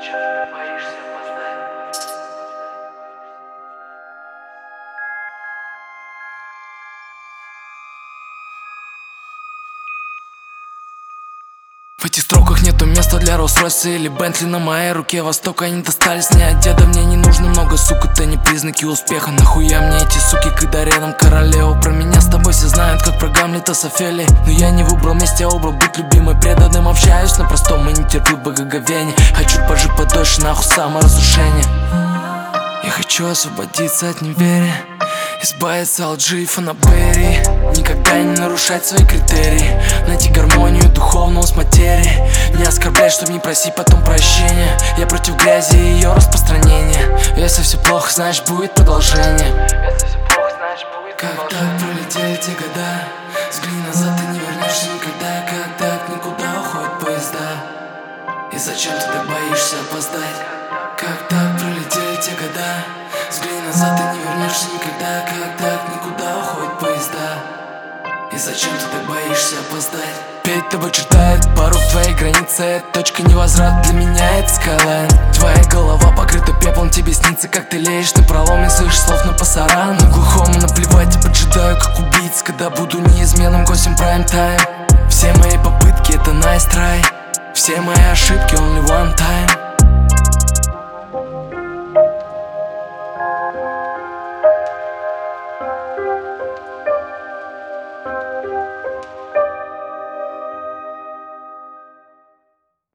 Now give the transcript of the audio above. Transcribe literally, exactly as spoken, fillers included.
Зачем ты боишься опоздать? В этих строках нету места для Роллс-Ройса или Бентли. На моей руке востока они достались не от деда. Мне не нужно много, сука, это не признаки успеха. Нахуя мне эти суки, когда рядом королева? Про меня с тобой все знают, как про Гамлета с Офелией. Но я не выбрал вместе, а выбрал быть любимой, преданным. Общаюсь на простом и не терплю благоговения. Хочу пожить подольше, нахуй саморазрушение. Я хочу освободиться от неверия, избавиться от лжи и фанаберии. Никогда не нарушать свои критерии, найти гармонию духовную с материей. Не оскорблять, чтобы не просить потом прощения. Я против грязи и ее распространения. Если все плохо, значит будет продолжение. Если все плохо, значит будет Как так продолжение. пролетели те года? Взгляни назад, ты не вернешься никогда. Как так никуда уходят поезда? И зачем ты так боишься опоздать? Как так пролетели те года? Взгляни назад, ты не вернешься никогда. Как так никуда уходят поезда? И зачем ты так боишься опоздать? Перед тобой чертает порог твоей границы. Это точка невозврата, для меня это скайлайн. Твоя голова покрыта пеплом, тебе снится, как ты леешь на проломе. Слышишь слов на пасаран, на глухому наплевать. Я поджидаю, как убийц, когда буду неизменным гостем прайм-тайм. Все мои попытки это nice try, все мои ошибки only one time.